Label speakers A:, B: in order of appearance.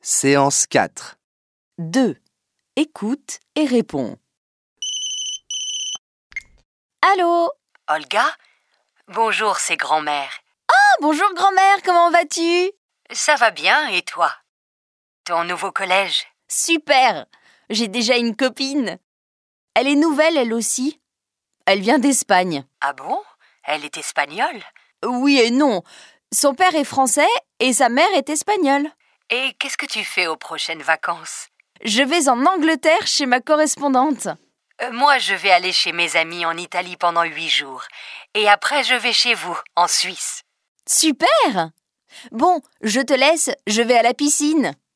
A: Séance 4.
B: 2. Écoute et réponds. Allô?
C: Olga? Bonjour, c'est grand-mère.
B: Ah, bonjour grand-mère, comment vas-tu?
C: Ça va bien, et toi? Ton nouveau collège?
B: Super! J'ai déjà une copine. Elle est nouvelle, elle aussi. Elle vient d'Espagne.
C: Ah bon? Elle est espagnole?
B: Oui et non. Son père est français et sa mère est espagnole.
C: Et qu'est-ce que tu fais aux prochaines vacances?
B: Je vais en Angleterre chez ma correspondante.
C: Moi, je vais aller chez mes amis en Italie pendant 8 jours. Et après, je vais chez vous, en Suisse.
B: Super! Bon, je te laisse, je vais à la piscine.